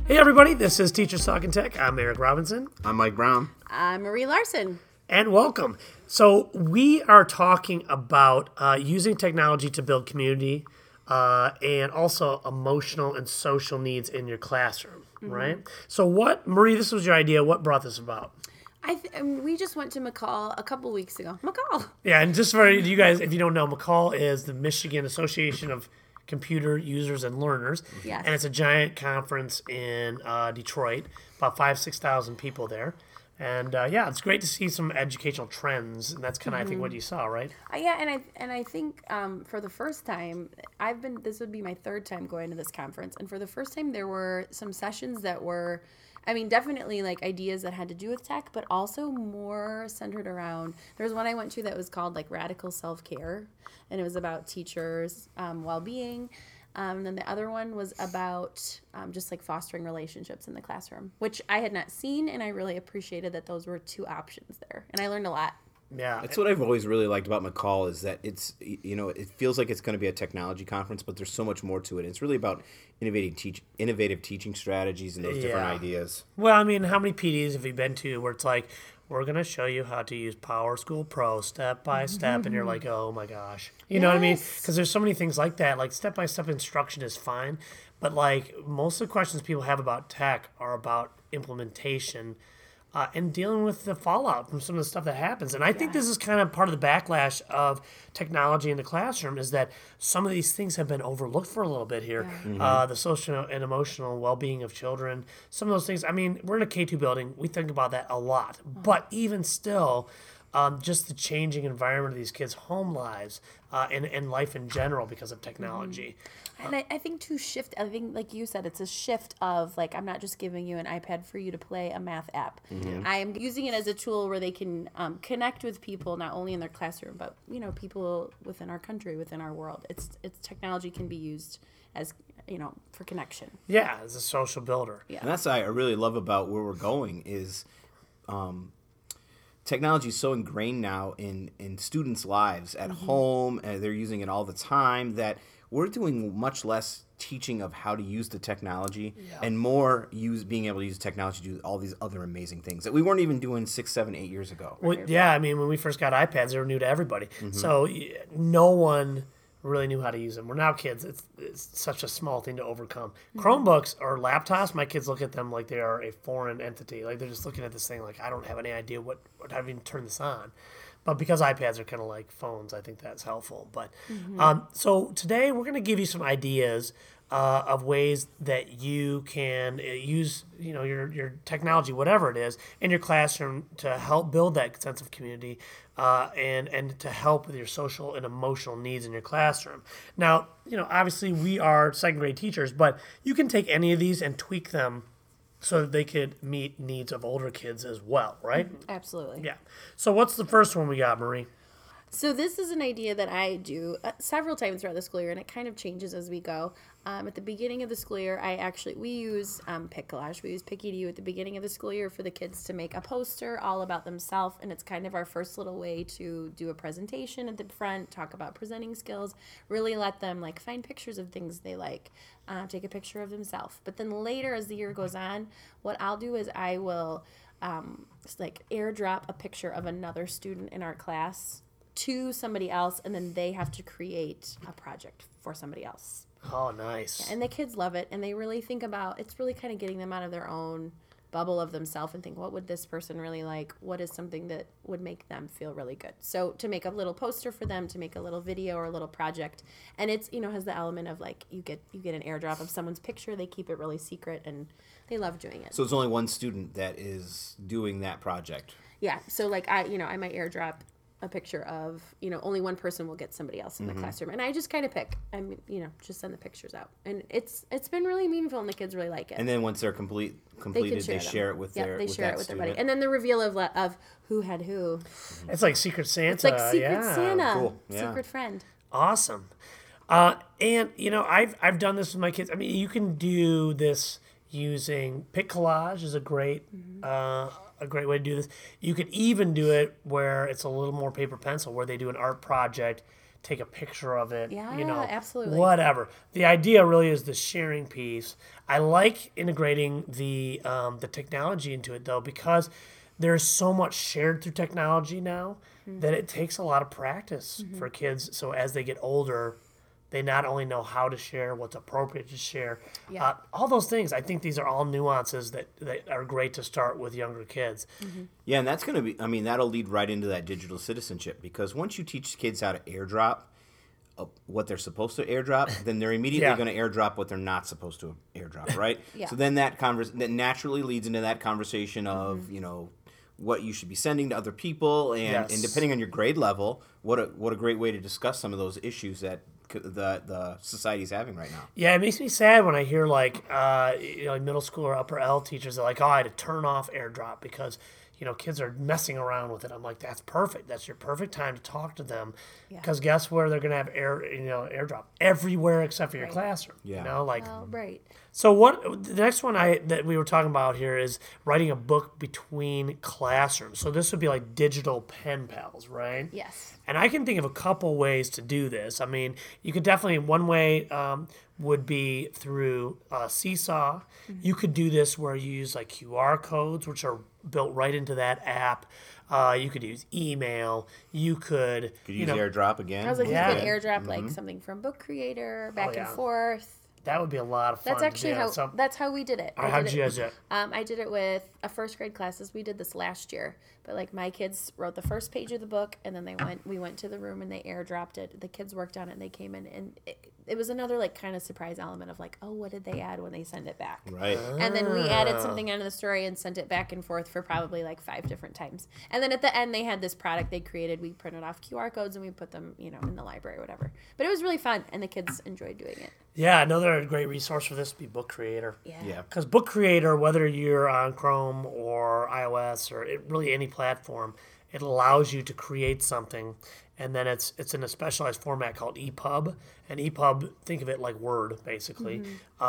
Hey everybody, this is Teachers Talking Tech. I'm Eric Robinson. I'm Mike Brown. I'm Marie Larson. And welcome. So we are talking about using technology to build community and also emotional and social needs in your classroom, right? So Marie, this was your idea. What brought this about? We just went to McCall a couple weeks ago. McCall. Yeah, and just for you guys, if you don't know, McCall is the Michigan Association of Computer Users and Learners. Yes. And it's a giant conference in Detroit, about 6,000 people there. And it's great to see some educational trends, and that's kind of I think what you saw, right? I think for the first time, this would be my third time going to this conference, and for the first time there were some sessions that were, definitely like ideas that had to do with tech, but also more centered around. There was one I went to that was called like Radical Self-Care, and it was about teachers' well-being. And then the other one was about just like fostering relationships in the classroom, which I had not seen, and I really appreciated that those were two options there, and I learned a lot. Yeah, That's what I've always really liked about McCall is that it's, it feels like it's going to be a technology conference, but there's so much more to it. It's really about innovative teaching strategies and those different ideas. Well, how many PDs have you been to where it's like, we're going to show you how to use PowerSchool Pro step by step, and you're like, oh my gosh. You know what I mean? Because there's so many things like that. Like step-by-step instruction is fine, but like most of the questions people have about tech are about implementation and dealing with the fallout from some of the stuff that happens. And I think this is kind of part of the backlash of technology in the classroom is that some of these things have been overlooked for a little bit here. The social and emotional well-being of children, some of those things. We're in a K-2 building. We think about that a lot. But even still, just the changing environment of these kids' home lives and life in general because of technology. And I think I think like you said, it's a shift of like, I'm not just giving you an iPad for you to play a math app. I am using it as a tool where they can connect with people, not only in their classroom, but, people within our country, within our world. It's technology can be used as, for connection. Yeah, as a social builder. Yeah. And that's what I really love about where we're going is technology is so ingrained now in students' lives at home, and they're using it all the time that we're doing much less teaching of how to use the technology and more being able to use technology to do all these other amazing things that we weren't even doing 6, 7, 8 years ago. Well, yeah, when we first got iPads, they were new to everybody. So no one really knew how to use them. We're now kids. It's such a small thing to overcome. Chromebooks or laptops, my kids look at them like they are a foreign entity. Like they're just looking at this thing like, I don't have any idea how to even turn this on. But because iPads are kind of like phones, I think that's helpful. But so today we're going to give you some ideas of ways that you can use, your technology, whatever it is, in your classroom to help build that sense of community and to help with your social and emotional needs in your classroom. Now, obviously we are second grade teachers, but you can take any of these and tweak them so that they could meet needs of older kids as well, right? Absolutely. Yeah. So what's the first one we got, Marie? So this is an idea that I do several times throughout the school year, and it kind of changes as we go. At the beginning of the school year, we use PicCollage. We use PicEdu at the beginning of the school year for the kids to make a poster all about themselves, and it's kind of our first little way to do a presentation at the front, talk about presenting skills, really let them like find pictures of things they like, take a picture of themselves. But then later as the year goes on, what I'll do is I will airdrop a picture of another student in our class to somebody else, and then they have to create a project for somebody else. Oh, nice. Yeah, and the kids love it, and they really think about, it's really kind of getting them out of their own bubble of themselves and think, what would this person really like? What is something that would make them feel really good? So to make a little poster for them, to make a little video or a little project, and it's, has the element of like, you get an airdrop of someone's picture, they keep it really secret, and they love doing it. So it's only one student that is doing that project. Yeah, so like I might airdrop a picture of, only one person will get somebody else in the classroom. And I just kind of pick, just send the pictures out. And it's been really meaningful, and the kids really like it. And then once they're completed, they share it with their buddy. And then the reveal of who had who. It's like Secret Santa. It's like Secret Santa. Cool. Yeah. Secret friend. Awesome. And, I've done this with my kids. You can do this using PicCollage is a great way to do this. You could even do it where it's a little more paper pencil, where they do an art project take a picture of it. Yeah, absolutely. Whatever. The idea really is the sharing piece. I like integrating the technology into it though, because there's so much shared through technology now that it takes a lot of practice for kids. So as they get older, they not only know how to share, what's appropriate to share, all those things. I think these are all nuances that are great to start with younger kids. Yeah, and that's going to be, I mean, that'll lead right into that digital citizenship, because once you teach kids how to airdrop what they're supposed to airdrop, then they're immediately going to airdrop what they're not supposed to airdrop, right? So then that naturally leads into that conversation of, what you should be sending to other people, and depending on your grade level, what a great way to discuss some of those issues that the society's having right now. Yeah, it makes me sad when I hear like middle school or upper L teachers are like, I had to turn off airdrop because kids are messing around with it. I'm like, that's perfect. That's your perfect time to talk to them, because guess where they're gonna have airdrop everywhere except for your classroom. Yeah. Right. So the next one that we were talking about here is writing a book between classrooms. So this would be like digital pen pals, right? Yes. And I can think of a couple ways to do this. I mean, you could definitely, one way would be through Seesaw. You could do this where you use like QR codes, which are built right into that app. You could use email. You could use AirDrop again. I was like, you could AirDrop like something from Book Creator back and forth. That would be a lot of fun. That's actually that's how we did it. How did you guys do it? I did it with a first grade classes. We did this last year, but like my kids wrote the first page of the book, and then we went to the room and they airdropped it. The kids worked on it and they came in, and it was another like kind of surprise element of like, oh, what did they add when they send it back? Right. And then we added something onto the story and sent it back and forth for probably like 5 different times. And then at the end they had this product they created. We printed off QR codes and we put them, in the library or whatever. But it was really fun and the kids enjoyed doing it. Yeah, another great resource for this would be Book Creator. Yeah. Because Book Creator, whether you're on Chrome or iOS or really any platform, it allows you to create something, and then it's in a specialized format called EPUB. And EPUB, think of it like Word, basically,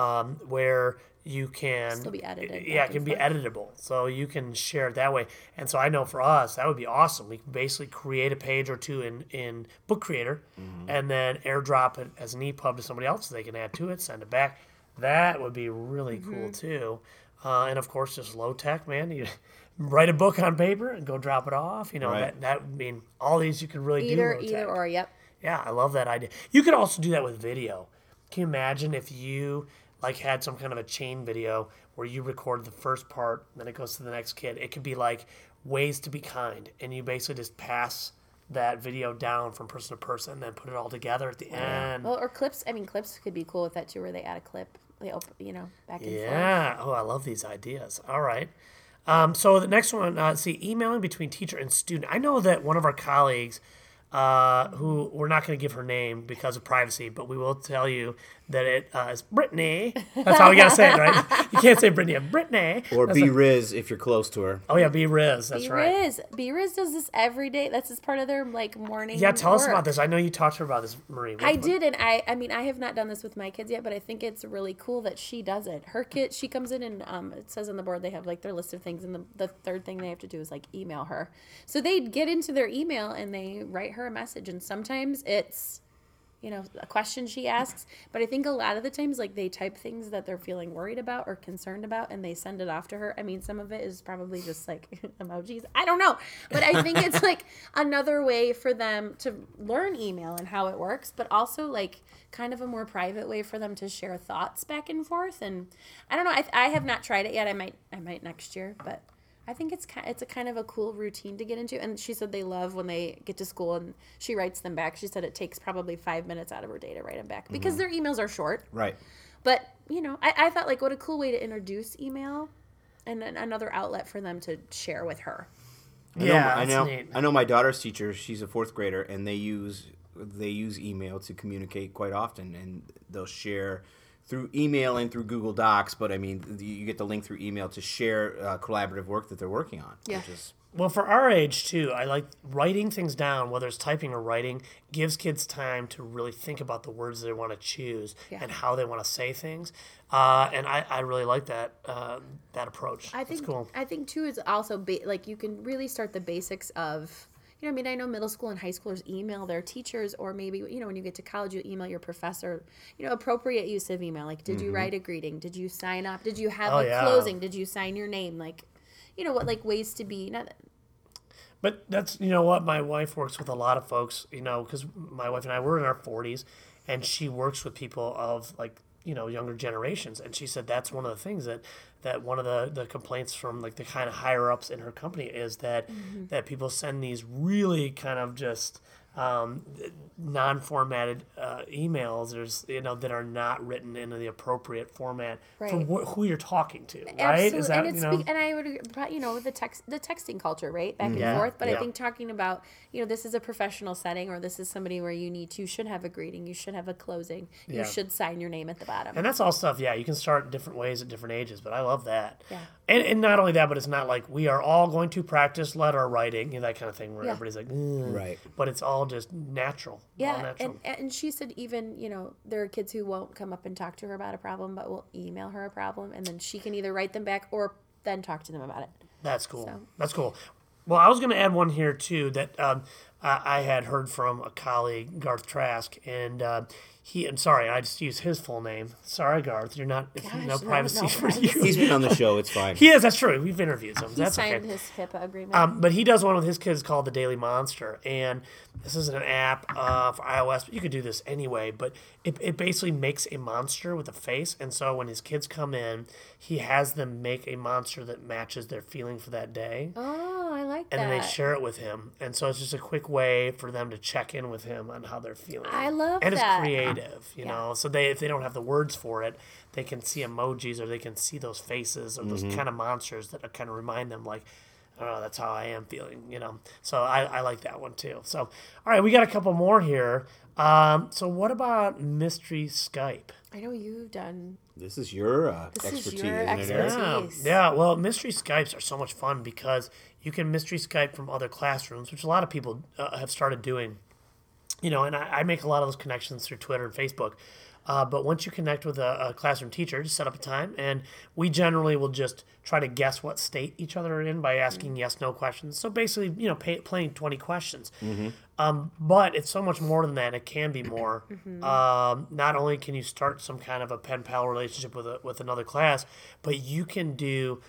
where you can still be edited. Yeah, it can be editable, so you can share it that way. And so I know for us that would be awesome. We can basically create a page or two in Book Creator, and then airdrop it as an EPUB to somebody else so they can add to it, send it back. That would be really cool too. And of course, just low tech, man. You write a book on paper and go drop it off. That would mean all these you can really do. Either or, yep. Yeah, I love that idea. You could also do that with video. Can you imagine if you had some kind of a chain video where you record the first part, then it goes to the next kid? It could be like ways to be kind, and you basically just pass that video down from person to person and then put it all together at the end. Well, or clips. I mean, clips could be cool with that too, where they add a clip. They open, back and forth. Yeah. Oh, I love these ideas. All right. So the next one, emailing between teacher and student. I know that one of our colleagues, who we're not going to give her name because of privacy, but we will tell you that it is Brittany. That's how we got to say it, right? You can't say Brittany. Brittany. Or B-Riz if you're close to her. Oh, yeah, B-Riz. That's right. B-Riz does this every day. That's just part of their, morning Yeah, tell us work. about this. I know you talked to her about this, Marie. I did, and I mean, I have not done this with my kids yet, but I think it's really cool that she does it. Her kid, she comes in and it says on the board they have, their list of things, and the third thing they have to do is, email her. So they get into their email, and they write her a message, and sometimes it's a question she asks, but I think a lot of the times they type things that they're feeling worried about or concerned about, and they send it off to her. I mean, some of it is probably just emojis. I don't know, but I think it's another way for them to learn email and how it works, but also kind of a more private way for them to share thoughts back and forth. And I don't know, I have not tried it yet. I might next year, but I think it's a kind of a cool routine to get into. And she said they love when they get to school and she writes them back. She said it takes probably 5 minutes out of her day to write them back because their emails are short. Right. But, I thought what a cool way to introduce email and another outlet for them to share with her. I know my daughter's teacher, she's a 4th grader, and they use email to communicate quite often, and they'll share through email and through Google Docs, but I mean, you get the link through email to share collaborative work that they're working on. Yeah. Well, for our age, too, I like writing things down, whether it's typing or writing, gives kids time to really think about the words they want to choose and how they want to say things. And I really like that approach. That's cool. I think, too, it's also, you can really start the basics of I mean, I know middle school and high schoolers email their teachers, or maybe, when you get to college, you email your professor, appropriate use of email. Like, did you write a greeting? Did you sign up? Did you have closing? Did you sign your name? Like, what, like, ways to be, not. But that's, what, my wife works with a lot of folks, because my wife and I were in our 40s, and she works with people of, like, younger generations. And she said that's one of the things that one of the complaints from, like, the kind of higher ups in her company is that that people send these really kind of just non-formatted emails, that are not written in the appropriate format for who you're talking to, right? Absolutely. Is that, and I would, with the texting culture, right, back and forth. But I think talking about, this is a professional setting, or this is somebody where you should have a greeting, you should have a closing, you should sign your name at the bottom. And that's all stuff. Yeah, you can start different ways at different ages, but I love that. Yeah. And not only that, but it's not like we are all going to practice letter writing, that kind of thing, where everybody's like, right. But it's all just natural. Yeah, all natural. And she said even, there are kids who won't come up and talk to her about a problem, but will email her a problem, and then she can either write them back or then talk to them about it. That's cool. That's cool. Well, I was going to add one here, too, that I had heard from a colleague, Garth Trask, and I'm sorry, I just used his full name. Sorry, Garth, you're not, no privacy for you. He's been on the show, it's fine. He is, that's true. We've interviewed him. That's okay. He signed his HIPAA agreement. But he does one with his kids called The Daily Monster, and this isn't an app for iOS, but you could do this anyway, but it basically makes a monster with a face, and so when his kids come in, he has them make a monster that matches their feeling for that day. Oh, I like that. And then they share it with him, and so it's just a quick way for them to check in with him on how they're feeling. I love and that. And it's creative, you know, so if they don't have the words for it, they can see emojis, or they can see those faces, or those kind of monsters that kind of remind them, like, oh, that's how I am feeling, So I like that one too. So, all right, we got a couple more here. So what about Mystery Skype? I know you've done. This is your expertise, isn't it? Yeah. Well, Mystery Skypes are so much fun because you can Mystery Skype from other classrooms, which a lot of people have started doing. And I make a lot of those connections through Twitter and Facebook. But once you connect with a classroom teacher, just set up a time, and we generally will just try to guess what state each other are in by asking yes/no questions. So basically, playing 20 questions. But it's so much more than that. It can be more. Not only can you start some kind of a pen pal relationship with another class, but you can do.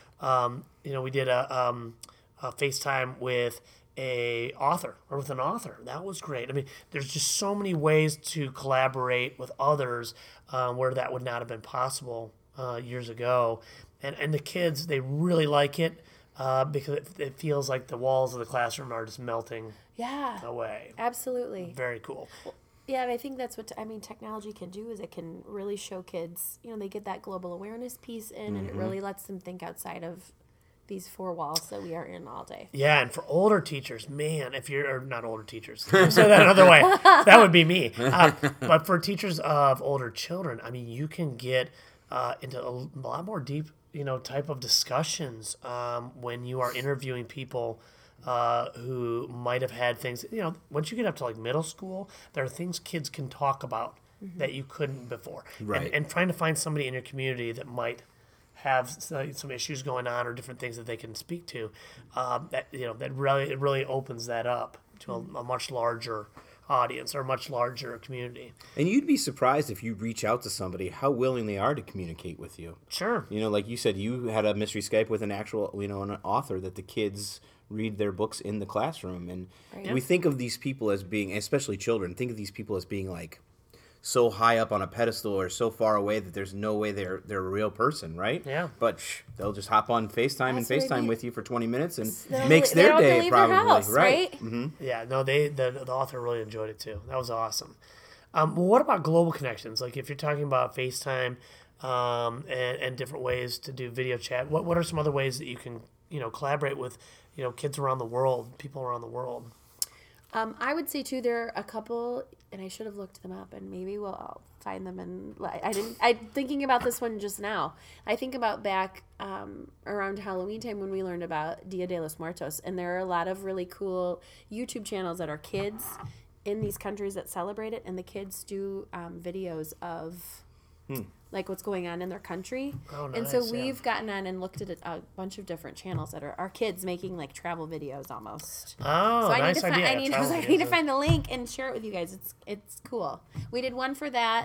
We did a FaceTime with an author. That was great. I mean, there's just so many ways to collaborate with others where that would not have been possible years ago. And the kids, they really like it because it feels like the walls of the classroom are just melting away. Absolutely. Very cool. Yeah, and I think that's what technology can do, is it can really show kids, they get that global awareness piece in, and it really lets them think outside of these four walls that we are in all day. Yeah, and for older teachers, man, if you're not older teachers, say that another way, that would be me. But for teachers of older children, I mean, you can get into a lot more deep, type of discussions when you are interviewing people who might have had things. Once you get up to like middle school, there are things kids can talk about that you couldn't before. Right. And trying to find somebody in your community that might have some issues going on or different things that they can speak to, that really opens that up to a much larger audience or a much larger community. And you'd be surprised if you reach out to somebody how willing they are to communicate with you. Sure. Like you said, you had a mystery Skype with an actual, an author that the kids read their books in the classroom. And we think of these people as being, especially children, think of these people as being like so high up on a pedestal or so far away that there's no way they're a real person, right? Yeah. But they'll just hop on FaceTime with you for 20 minutes and makes their day probably, house, right? Mm-hmm. Yeah, no, the author really enjoyed it too. That was awesome. Well, what about global connections? Like if you're talking about FaceTime and different ways to do video chat, what are some other ways that you can, collaborate with, kids around the world, people around the world? I would say too, there are a couple, and I should have looked them up, and maybe I'll find them. And I'm thinking about this one just now. I think about back around Halloween time when we learned about Dia de los Muertos, and there are a lot of really cool YouTube channels that are kids in these countries that celebrate it, and the kids do videos of like what's going on in their country. Oh, And so nice, yeah. we've gotten on and looked at a bunch of different channels that are our kids making like travel videos almost. Oh, So I need nice to find, idea. I need, Travel I need to videos. find the link and share it with you guys. It's cool. We did one for that.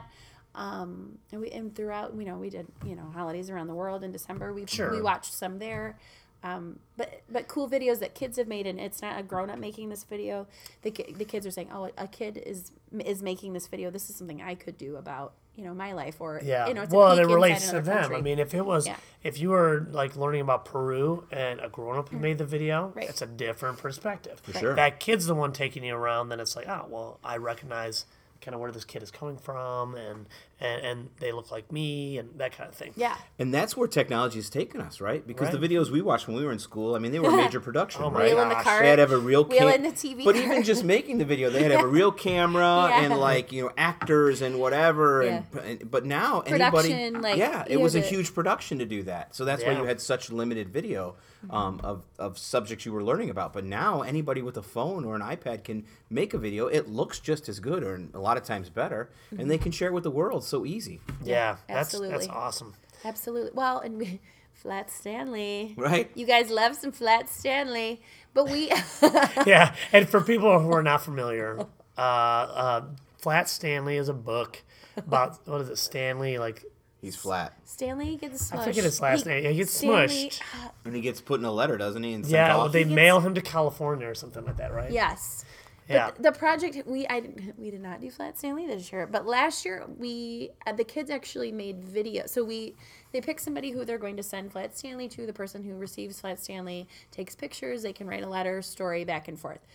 And throughout, we did, holidays around the world in December. We Sure. watched some there. But cool videos that kids have made, and it's not a grown up making this video. The kids are saying, "Oh, a kid is making this video. This is something I could do about my life." Or Yeah. it's a Well, peek it inside relates to another them. country. I mean, if you were like learning about Peru and a grown up made the video, Right. it's a different perspective. For sure. That kid's the one taking you around, then it's like, oh, well, I recognize kind of where this kid is coming from, and they look like me, and that kind of thing. Yeah. And that's where technology has taken us, right? Because Right. the videos we watched when we were in school, I mean, they were major production, Oh my right? Wheel in the gosh. cart. They had to have a real Wheel in the TV But cart. even just making the video, they had to have a real camera Yeah. and actors and whatever. But now anybody, Production, like, it you was a have to- huge production to do that. So that's why Yeah. you had such limited video of subjects you were learning about. But now anybody with a phone or an iPad can make a video. It looks just as good, or a lot of times better, and they can share it with the world so easy, Yeah, that's absolutely. awesome. Absolutely. Well, and Flat Stanley. right? You guys love some Flat Stanley, but we Yeah, and for people who are not familiar, Flat Stanley is a book about what is it? Stanley, like He's flat, Stanley gets smushed. I forget his last name. He gets Stanley- smushed. and he gets put in a letter, doesn't he? And sent Yeah, well, off? they gets- mail him to California or something like that, right? Yes. Yeah. But the project we did not do Flat Stanley this year, but last year the kids actually made video. So they pick somebody who they're going to send Flat Stanley to. The person who receives Flat Stanley takes pictures. They can write a letter, story, back and forth.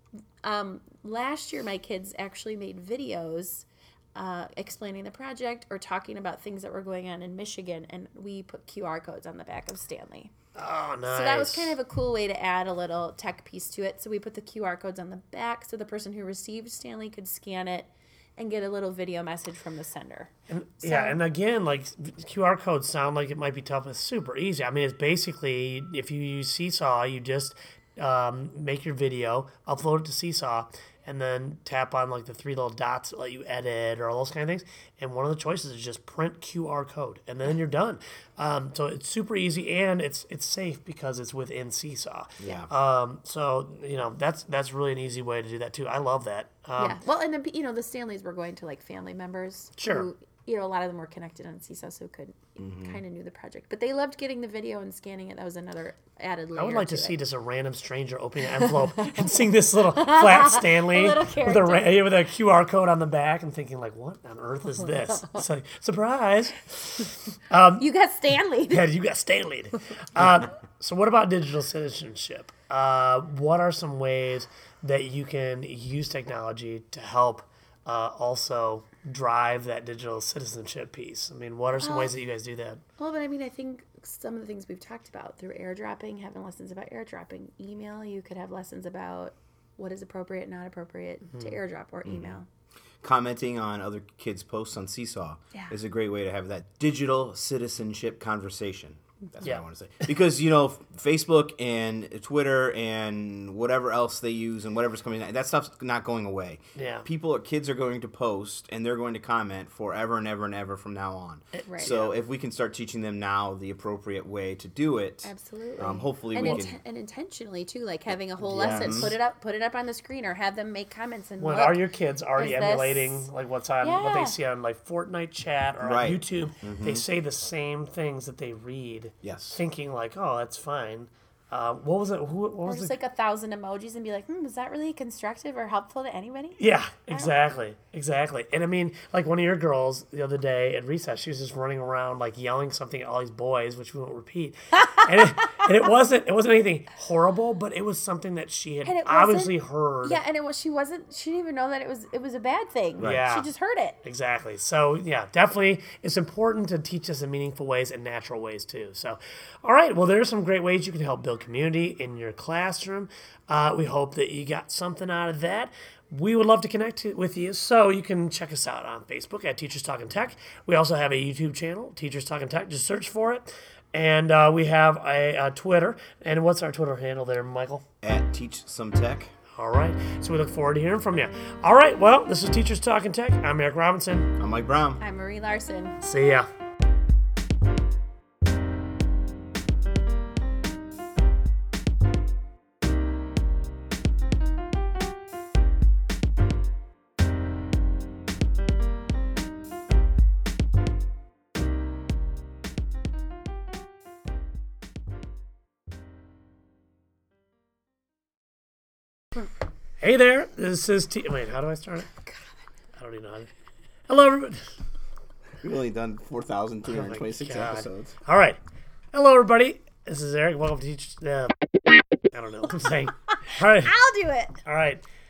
Last year, my kids actually made videos explaining the project or talking about things that were going on in Michigan, and we put QR codes on the back of Stanley. Oh, nice. So that was kind of a cool way to add a little tech piece to it. So we put the QR codes on the back so the person who received Stanley could scan it and get a little video message from the sender. Yeah, and again, like QR codes sound like it might be tough, but it's super easy. I mean, it's basically if you use Seesaw, you just make your video, upload it to Seesaw, and then tap on like the three little dots that let you edit or all those kind of things. And one of the choices is just print QR code, and then you're done. So it's super easy and it's safe because it's within Seesaw. Yeah. So that's really an easy way to do that too. I love that. Yeah. Well, and then the Stanleys were going to like family members. Sure. Who, a lot of them were connected on Seesaw, so could kind of knew the project. But they loved getting the video and scanning it. That was another added layer. I would like to it. see just a random stranger opening an envelope and seeing this little Flat Stanley little with character. with a QR code on the back and thinking like, what on earth is this? It's like, surprise! You got Stanley. Yeah, you got Stanley. So what about digital citizenship? What are some ways that you can use technology to help also drive that digital citizenship piece? I mean, what are some ways that you guys do that? Well, but I mean, I think some of the things we've talked about through airdropping, having lessons about airdropping, email, you could have lessons about what is appropriate, not appropriate to airdrop or email. Commenting on other kids' posts on Seesaw is a great way to have that digital citizenship conversation. That's what I want to say. Because, Facebook and Twitter and whatever else they use and whatever's coming out, that stuff's not going away. Yeah. Kids are going to post and they're going to comment forever and ever and ever from now on. Right. So if we can start teaching them now the appropriate way to do it, Absolutely. hopefully and we can. and intentionally too, like having a whole lesson, put it up on the screen, or have them make comments and When look. are your kids already is this- emulating like what they Yeah. see on like Fortnite chat or Right. on YouTube? They say the same things that they read, Yes. thinking like, oh, that's fine. What was it? What Or was just it? like 1,000 emojis and be like, is that really constructive or helpful to anybody? Yeah, exactly. And I mean, like one of your girls the other day at recess, she was just running around like yelling something at all these boys, which we won't repeat. and it wasn't anything horrible, but it was something that she had And it obviously heard. Yeah, and she didn't even know that it was a bad thing. Right. Yeah. She just heard it. Exactly. So yeah, definitely it's important to teach us in meaningful ways and natural ways too. So, all right. Well, there are some great ways you can help build community in your classroom. We hope that you got something out of that. We would love to connect with you, so you can check us out on Facebook at Teachers Talking Tech. We also have a YouTube channel, Teachers Talking Tech. Just search for it. And we have a Twitter. And what's our Twitter handle there, Michael? At Teach Some Tech. All right. So we look forward to hearing from you. All right. Well, this is Teachers Talking Tech. I'm Eric Robinson. I'm Mike Brown. I'm Marie Larson. See ya. Hey there, this is Wait, how do I start it? I don't even know how to... Hello, everybody. We've only done 4,326 God. episodes. All right. Hello, everybody. This is Eric. Welcome to Teach... I don't know what I'm saying. All right. I'll do it. All right.